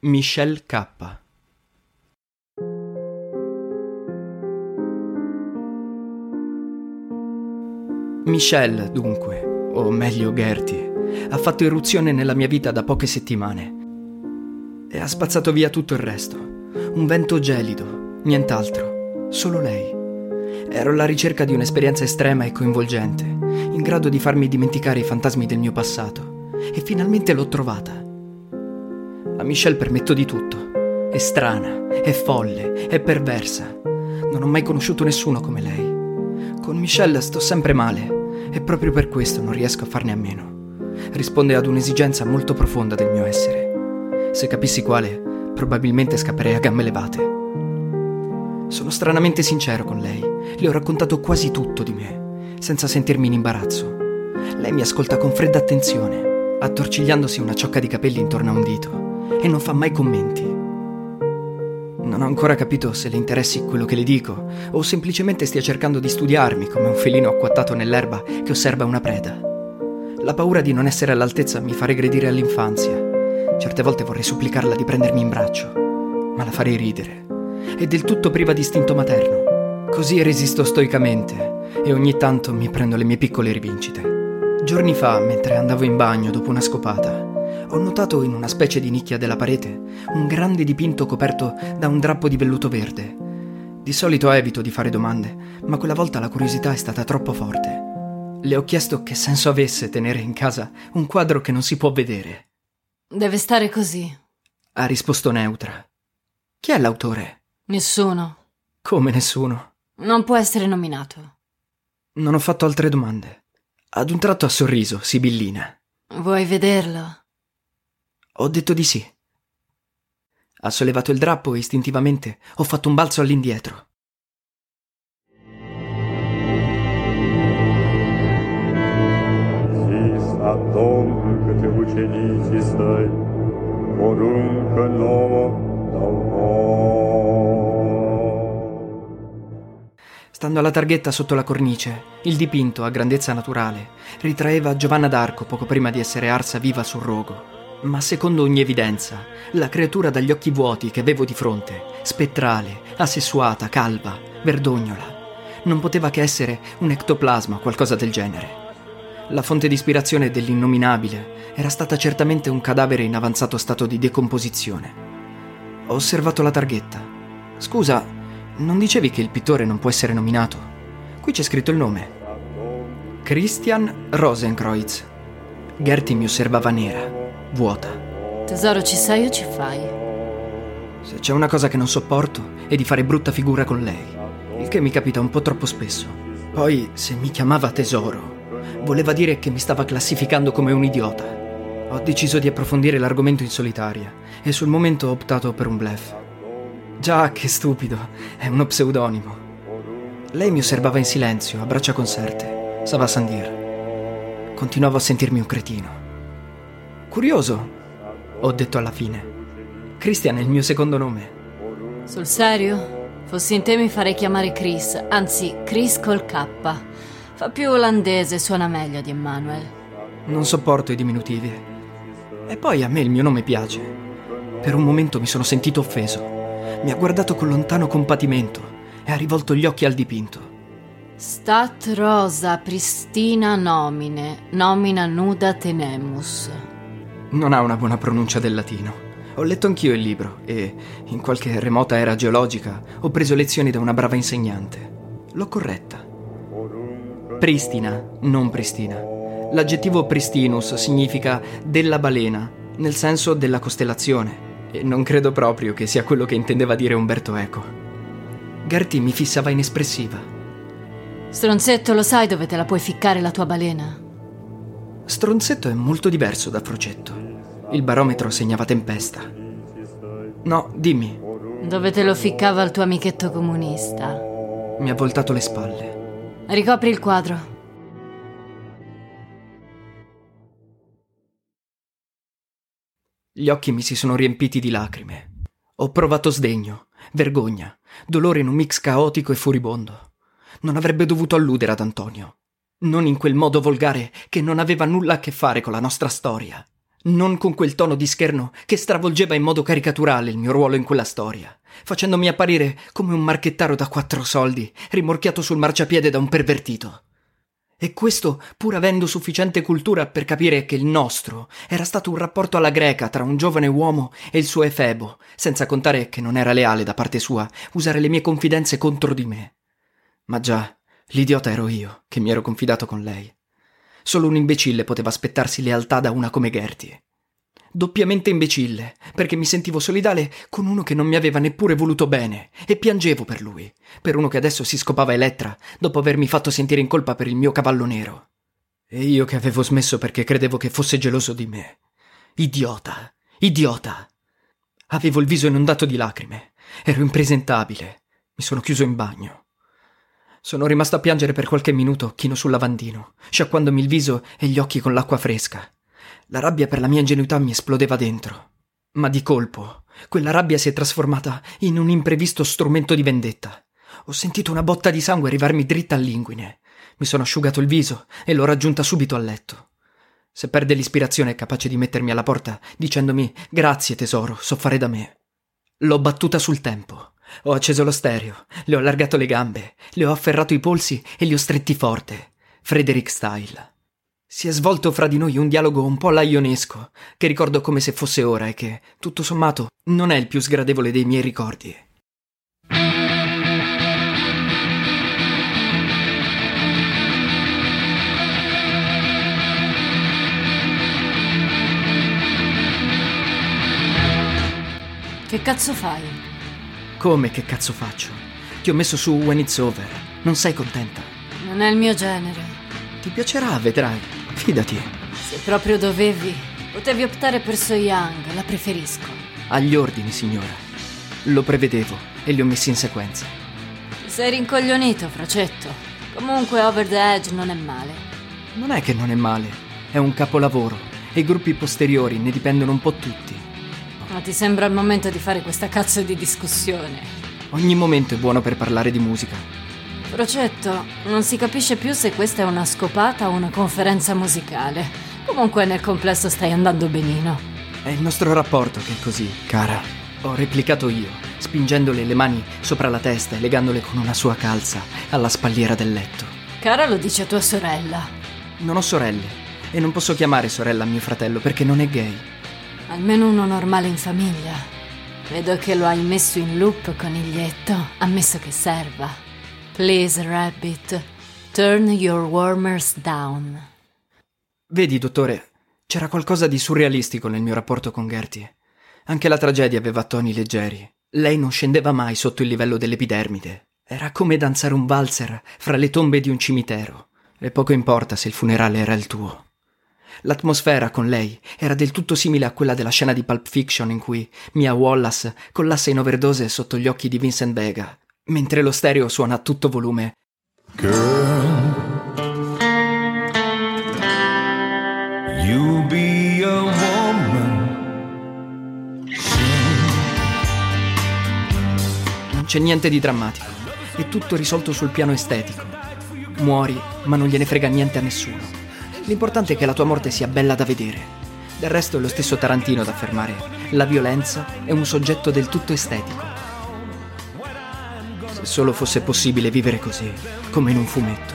Michelle K. Michelle, dunque, o meglio Gertie, ha fatto irruzione nella mia vita da poche settimane e ha spazzato via tutto il resto. Un vento gelido, nient'altro, solo lei. Ero alla ricerca di un'esperienza estrema e coinvolgente, in grado di farmi dimenticare i fantasmi del mio passato, e finalmente l'ho trovata. A Michelle permetto di tutto. È strana, è folle, è perversa. Non ho mai conosciuto nessuno come lei. Con Michelle sto sempre male e proprio per questo non riesco a farne a meno. Risponde ad un'esigenza molto profonda del mio essere. Se capissi quale, probabilmente scapperei a gambe levate. Sono stranamente sincero con lei. Le ho raccontato quasi tutto di me, senza sentirmi in imbarazzo. Lei mi ascolta con fredda attenzione, attorcigliandosi una ciocca di capelli intorno a un dito, e non fa mai commenti. Non ho ancora capito se le interessi quello che le dico o semplicemente stia cercando di studiarmi come un felino acquattato nell'erba che osserva una preda. La paura di non essere all'altezza mi fa regredire all'infanzia. Certe volte vorrei supplicarla di prendermi in braccio, ma la farei ridere. È del tutto priva di istinto materno. Così resisto stoicamente e ogni tanto mi prendo le mie piccole rivincite. Giorni fa, mentre andavo in bagno dopo una scopata, ho notato in una specie di nicchia della parete un grande dipinto coperto da un drappo di velluto verde. Di solito evito di fare domande, ma quella volta la curiosità è stata troppo forte. Le ho chiesto che senso avesse tenere in casa un quadro che non si può vedere. Deve stare così, Ha risposto neutra. Chi è l'autore? Nessuno. Come nessuno? Non può essere nominato. Non ho fatto altre domande. Ad un tratto ha sorriso, sibillina. Vuoi vederlo? Ho detto di sì. Ha sollevato il drappo e istintivamente ho fatto un balzo all'indietro. Stando alla targhetta sotto la cornice, il dipinto, a grandezza naturale, ritraeva Giovanna d'Arco poco prima di essere arsa viva sul rogo. Ma secondo ogni evidenza, la creatura dagli occhi vuoti che avevo di fronte, spettrale, asessuata, calva, verdognola, non poteva che essere un ectoplasma o qualcosa del genere. La fonte di ispirazione dell'innominabile era stata certamente un cadavere in avanzato stato di decomposizione. Ho osservato la targhetta. Scusa, non dicevi che il pittore non può essere nominato? Qui c'è scritto il nome. Christian Rosenkreuz. Gertie mi osservava nera, vuota. Tesoro, ci sei o ci fai? Se c'è una cosa che non sopporto è di fare brutta figura con lei, il che mi capita un po' troppo spesso. Poi, se mi chiamava tesoro, voleva dire che mi stava classificando come un idiota. Ho deciso di approfondire l'argomento in solitaria e sul momento ho optato per un bluff. Già, che stupido, è uno pseudonimo. Lei mi osservava in silenzio, a braccia conserte. Ça va sans dire. Continuavo a sentirmi un cretino. Curioso, ho detto alla fine. Christian è il mio secondo nome. Sul serio? Fossi in te mi farei chiamare Chris, anzi Chris col K. Fa più olandese, suona meglio di Emmanuel. Non sopporto i diminutivi. E poi a me il mio nome piace. Per un momento mi sono sentito offeso. Mi ha guardato con lontano compatimento e ha rivolto gli occhi al dipinto. Stat rosa pristina nomina nuda tenemus. Non ha una buona pronuncia del latino. Ho letto anch'io il libro e, in qualche remota era geologica, ho preso lezioni da una brava insegnante. L'ho corretta. Pristina, non pristina. L'aggettivo pristinus significa della balena, nel senso della costellazione, e non credo proprio che sia quello che intendeva dire Umberto Eco. Gertie mi fissava inespressiva. Stronzetto, lo sai dove te la puoi ficcare la tua balena? Stronzetto è molto diverso da frocetto. Il barometro segnava tempesta. No, dimmi. Dove te lo ficcava il tuo amichetto comunista? Mi ha voltato le spalle. Ricopri il quadro. Gli occhi mi si sono riempiti di lacrime. Ho provato sdegno, vergogna, dolore in un mix caotico e furibondo. Non avrebbe dovuto alludere ad Antonio. Non in quel modo volgare che non aveva nulla a che fare con la nostra storia. Non con quel tono di scherno che stravolgeva in modo caricaturale il mio ruolo in quella storia, facendomi apparire come un marchettaro da 4 soldi, rimorchiato sul marciapiede da un pervertito. E questo pur avendo sufficiente cultura per capire che il nostro era stato un rapporto alla greca tra un giovane uomo e il suo efebo, senza contare che non era leale da parte sua usare le mie confidenze contro di me. Ma già, l'idiota ero io, che mi ero confidato con lei. Solo un imbecille poteva aspettarsi lealtà da una come Gertie. Doppiamente imbecille, perché mi sentivo solidale con uno che non mi aveva neppure voluto bene e piangevo per lui, per uno che adesso si scopava Elettra dopo avermi fatto sentire in colpa per il mio cavallo nero. E io che avevo smesso perché credevo che fosse geloso di me. Idiota, idiota! Avevo il viso inondato di lacrime, ero impresentabile, mi sono chiuso in bagno. Sono rimasto a piangere per qualche minuto chino sul lavandino, sciacquandomi il viso e gli occhi con l'acqua fresca. La rabbia per la mia ingenuità mi esplodeva dentro. Ma di colpo, quella rabbia si è trasformata in un imprevisto strumento di vendetta. Ho sentito una botta di sangue arrivarmi dritta all'inguine. Mi sono asciugato il viso e l'ho raggiunta subito a letto. Se perde l'ispirazione è capace di mettermi alla porta dicendomi «Grazie tesoro, so fare da me». L'ho battuta sul tempo. Ho acceso lo stereo, le ho allargato le gambe, le ho afferrato i polsi e li ho stretti forte. Frederick style. Si è svolto fra di noi un dialogo un po' laionesco, che ricordo come se fosse ora e che, tutto sommato, non è il più sgradevole dei miei ricordi. Che cazzo fai? Come che cazzo faccio? Ti ho messo su When It's Over. Non sei contenta? Non è il mio genere. Ti piacerà, vedrai. Fidati. Se proprio dovevi, potevi optare per So Young, la preferisco. Agli ordini, signora. Lo prevedevo e li ho messi in sequenza. Ti sei rincoglionito, Fracetto. Comunque Over the Edge non è male. Non è che non è male. È un capolavoro e i gruppi posteriori ne dipendono un po' tutti. Ma ti sembra il momento di fare questa cazzo di discussione? Ogni momento è buono per parlare di musica. Procetto, non si capisce più se questa è una scopata o una conferenza musicale. Comunque nel complesso stai andando benino. È il nostro rapporto che è così, cara. Ho replicato io, spingendole le mani sopra la testa e legandole con una sua calza alla spalliera del letto. Cara lo dice a tua sorella. Non ho sorelle e non posso chiamare sorella mio fratello perché non è gay. Almeno uno normale in famiglia. Vedo che lo hai messo in loop, coniglietto, ammesso che serva. Please, Rabbit, turn your warmers down. Vedi, dottore, c'era qualcosa di surrealistico nel mio rapporto con Gertie. Anche la tragedia aveva toni leggeri. Lei non scendeva mai sotto il livello dell'epidermide. Era come danzare un valzer fra le tombe di un cimitero. E poco importa se il funerale era il tuo. L'atmosfera con lei era del tutto simile a quella della scena di Pulp Fiction in cui Mia Wallace collassa in overdose sotto gli occhi di Vincent Vega, mentre lo stereo suona a tutto volume. Girl, you be a woman. Non c'è niente di drammatico, è tutto risolto sul piano estetico. Muori, ma non gliene frega niente a nessuno. L'importante è che la tua morte sia bella da vedere. Del resto è lo stesso Tarantino ad affermare: la violenza è un soggetto del tutto estetico. Se solo fosse possibile vivere così, come in un fumetto.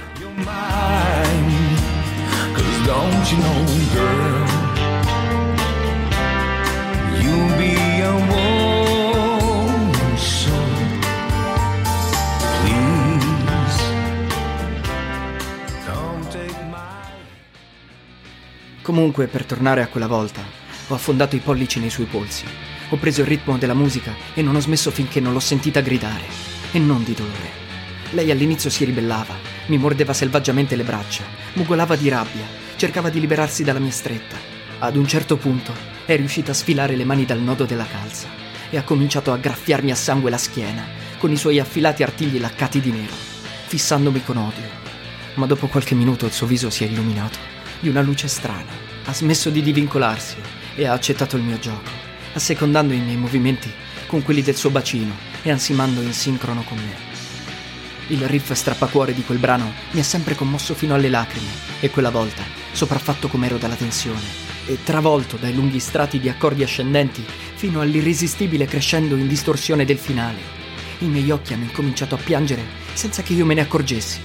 Comunque, per tornare a quella volta, ho affondato i pollici nei suoi polsi. Ho preso il ritmo della musica e non ho smesso finché non l'ho sentita gridare. E non di dolore. Lei all'inizio si ribellava, mi mordeva selvaggiamente le braccia, mugolava di rabbia, cercava di liberarsi dalla mia stretta. Ad un certo punto è riuscita a sfilare le mani dal nodo della calza e ha cominciato a graffiarmi a sangue la schiena con i suoi affilati artigli laccati di nero, fissandomi con odio. Ma dopo qualche minuto il suo viso si è illuminato di una luce strana. Ha smesso di divincolarsi e ha accettato il mio gioco, assecondando i miei movimenti con quelli del suo bacino e ansimando in sincrono con me. Il riff strappacuore di quel brano mi ha sempre commosso fino alle lacrime e quella volta, sopraffatto com'ero dalla tensione, e travolto dai lunghi strati di accordi ascendenti fino all'irresistibile crescendo in distorsione del finale. I miei occhi hanno incominciato a piangere senza che io me ne accorgessi.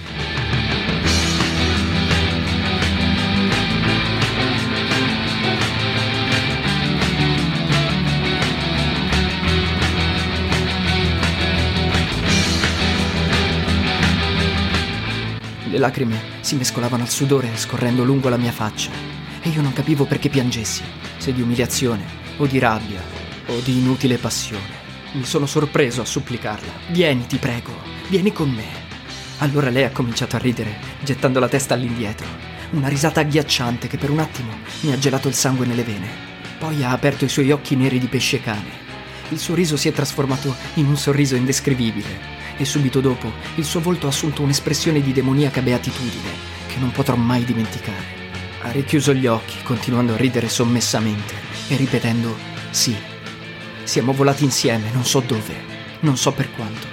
Le lacrime si mescolavano al sudore scorrendo lungo la mia faccia e io non capivo perché piangessi, se di umiliazione o di rabbia o di inutile passione. Mi sono sorpreso a supplicarla. Vieni, ti prego, vieni con me. Allora lei ha cominciato a ridere, gettando la testa all'indietro. Una risata agghiacciante che per un attimo mi ha gelato il sangue nelle vene. Poi ha aperto i suoi occhi neri di pesce cane. Il suo riso si è trasformato in un sorriso indescrivibile. E subito dopo il suo volto ha assunto un'espressione di demoniaca beatitudine che non potrò mai dimenticare. Ha richiuso gli occhi, continuando a ridere sommessamente e ripetendo sì. Siamo volati insieme, non so dove, non so per quanto.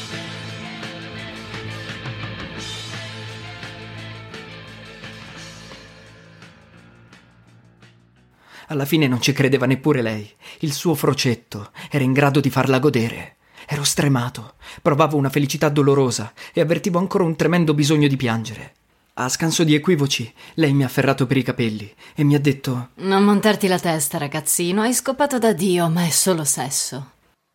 Alla fine non ci credeva neppure lei. Il suo frocetto era in grado di farla godere. Ero stremato, provavo una felicità dolorosa e avvertivo ancora un tremendo bisogno di piangere. A scanso di equivoci, lei mi ha afferrato per i capelli e mi ha detto: non montarti la testa, ragazzino, hai scopato da Dio, ma è solo sesso.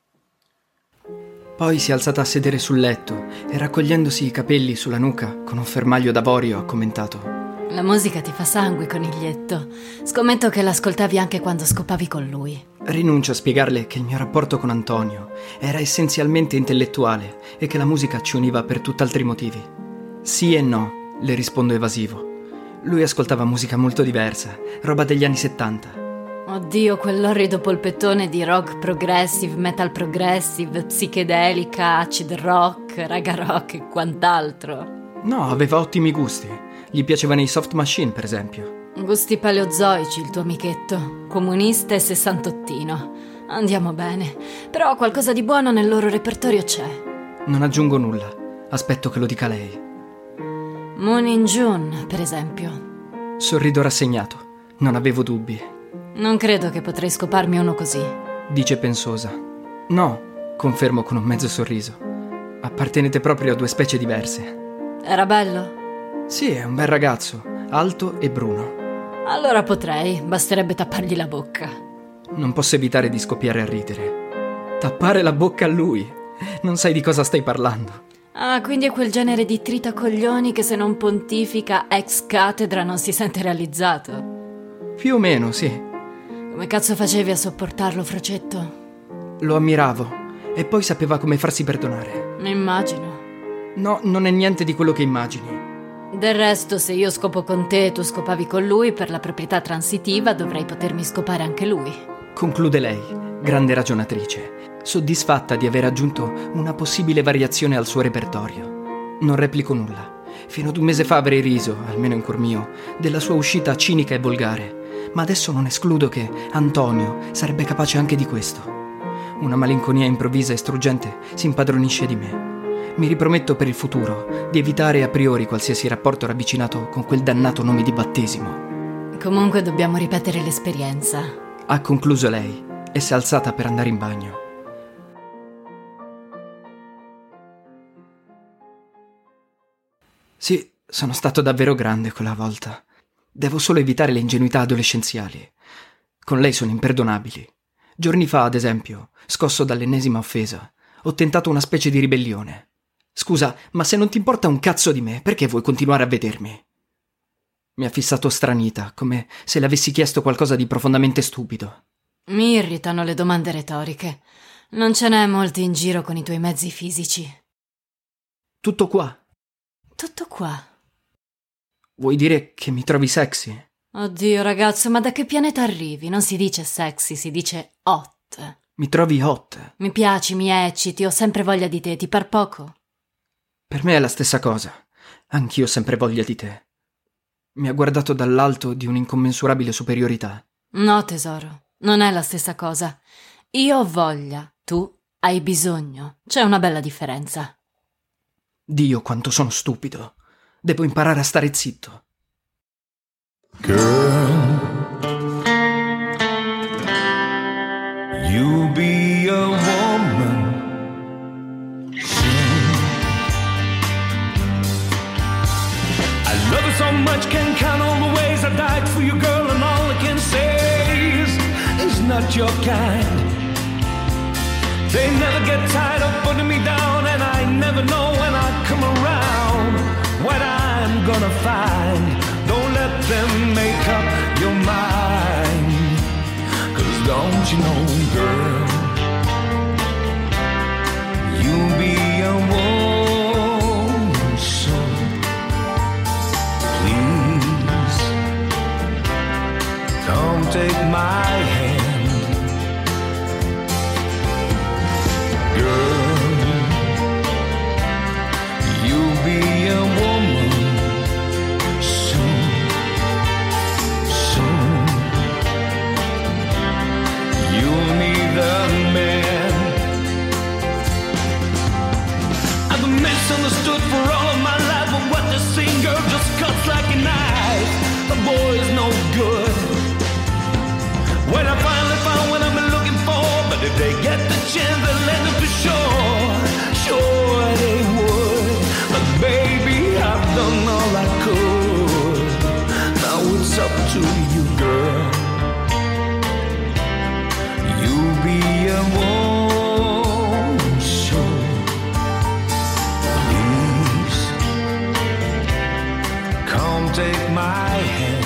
Poi si è alzata a sedere sul letto e raccogliendosi i capelli sulla nuca con un fermaglio d'avorio ha commentato: la musica ti fa sangue, coniglietto. Scommetto che l'ascoltavi anche quando scopavi con lui. Rinuncio a spiegarle che il mio rapporto con Antonio era essenzialmente intellettuale e che la musica ci univa per tutt'altri motivi. Sì e no, le rispondo evasivo. Lui ascoltava musica molto diversa, roba degli anni 70. Oddio, quell'orrido polpettone di rock progressive, metal progressive, psichedelica, acid rock, raga rock e quant'altro. No, aveva ottimi gusti. Gli piacevano i Soft Machine, per esempio. Gusti paleozoici, il tuo amichetto. Comunista e sessantottino. Andiamo bene. Però qualcosa di buono nel loro repertorio c'è. Non aggiungo nulla. Aspetto che lo dica lei. Moon in June, per esempio. Sorrido rassegnato. Non avevo dubbi. Non credo che potrei scoparmi uno così. Dice pensosa. No, confermo con un mezzo sorriso. Appartenete proprio a due specie diverse. Era bello? Sì, è un bel ragazzo, alto e bruno. Allora potrei, basterebbe tappargli la bocca. Non posso evitare di scoppiare a ridere. Tappare la bocca a lui? Non sai di cosa stai parlando. Ah, quindi è quel genere di tritacoglioni che se non pontifica ex cattedra non si sente realizzato? Più o meno, sì. Come cazzo facevi a sopportarlo, frocetto? Lo ammiravo e poi sapeva come farsi perdonare. Immagino. No, non è niente di quello che immagini. Del resto, se io scopo con te e tu scopavi con lui, per la proprietà transitiva dovrei potermi scopare anche lui. Conclude lei, grande ragionatrice, soddisfatta di aver aggiunto una possibile variazione al suo repertorio. Non replico nulla. Fino ad un mese fa avrei riso, almeno in cuor mio, della sua uscita cinica e volgare, ma adesso non escludo che Antonio sarebbe capace anche di questo. Una malinconia improvvisa e struggente si impadronisce di me. Mi riprometto per il futuro di evitare a priori qualsiasi rapporto ravvicinato con quel dannato nome di battesimo. Comunque dobbiamo ripetere l'esperienza. Ha concluso lei e si è alzata per andare in bagno. Sì, sono stato davvero grande quella volta. Devo solo evitare le ingenuità adolescenziali. Con lei sono imperdonabili. Giorni fa, ad esempio, scosso dall'ennesima offesa, ho tentato una specie di ribellione. Scusa, ma se non ti importa un cazzo di me, perché vuoi continuare a vedermi? Mi ha fissato stranita, come se le avessi chiesto qualcosa di profondamente stupido. Mi irritano le domande retoriche. Non ce n'è molti in giro con i tuoi mezzi fisici. Tutto qua? Tutto qua. Vuoi dire che mi trovi sexy? Oddio, ragazzo, ma da che pianeta arrivi? Non si dice sexy, si dice hot. Mi trovi hot? Mi piaci, mi ecciti, ho sempre voglia di te, ti par poco? Per me è la stessa cosa. Anch'io ho sempre voglia di te. Mi ha guardato dall'alto di un'incommensurabile superiorità. No, tesoro, non è la stessa cosa. Io ho voglia, tu hai bisogno. C'è una bella differenza. Dio, quanto sono stupido. Devo imparare a stare zitto. Girl, You'll be a woman soon. I love you so much, can't count all the ways I died for you, girl, and all I can say is it's not your kind. They never get tired of putting me down, and I never know when I come around what I'm gonna find. Don't let them make up your mind, 'cause don't you know, girl, you'll be a woman soon. Please, come take my hand, girl, you'll be a woman soon, soon. You'll need a man. I've been misunderstood for all of my life, but what you seen, girl, just cuts like a knife. The boy's no good. When I finally found what I've been looking for, but if they get the chance, they'll let it be sure. Sure they would. But baby, I've done all I could. Now it's up to you, girl. You'll be a woman soon. Please, come take my hand.